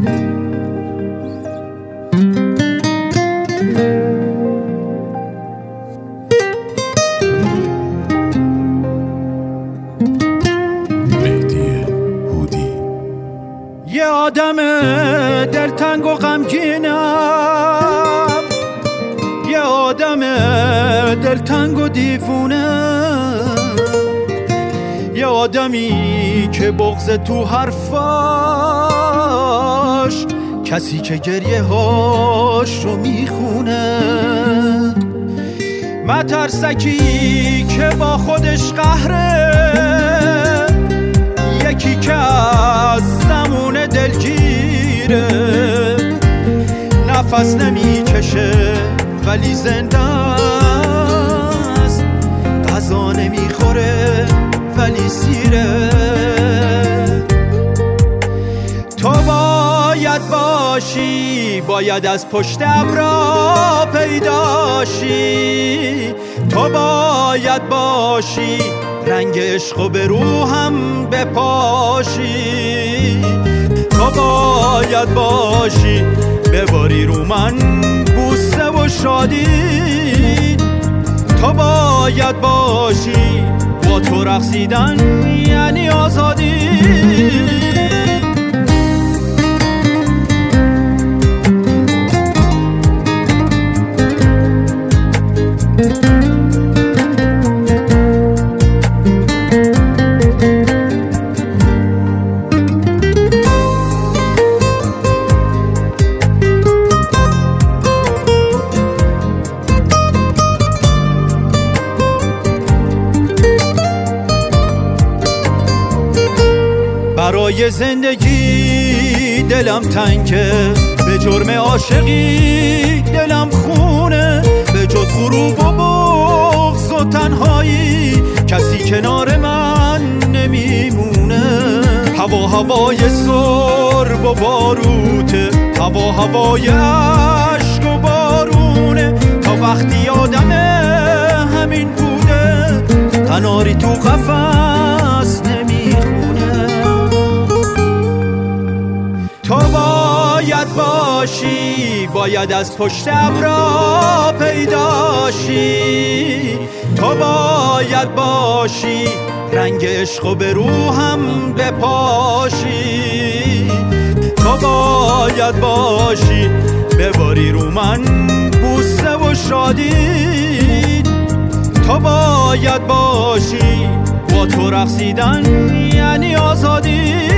یه آدم دلتنگ و غمگینم، یه آدم دلتنگ و دیوونه، یه آدمی که بغض تو حرفاش، کسی که گریه هاش رو میخونه، مترسکی که با خودش قهره، یکی که از زمون دلگیره، نفس نمیکشه ولی زنده است، غذا نمیخوره ولی سیره. تو باید باشی، باید از پشت ابرا پیداشی، تو باید باشی، رنگ عشقو به روحم بپاشی، تو باید باشی، بباری رو من بوسه و شادی، تو باید باشی، با تو رقصیدن یعنی آزادی. برای زندگی دلم تنگه، به جرم عاشقی دلم خونه، به جز غروب و بغض و تنهایی کسی کنار من نمیمونه. هوا هوای سرب و باروته، هوا هوای عشق و بارونه، تا وقتی آدم همین بوده قناری تو قفس نمیخونه. تو باید باشی، باید از پشت ابرا پیداشی، تو باید باشی، رنگ عشقو به روحم بپاشی، تو باید باشی، بباری رو من بوسه و شادی، تو باید باشی، با تو رقصیدن یعنی آزادی.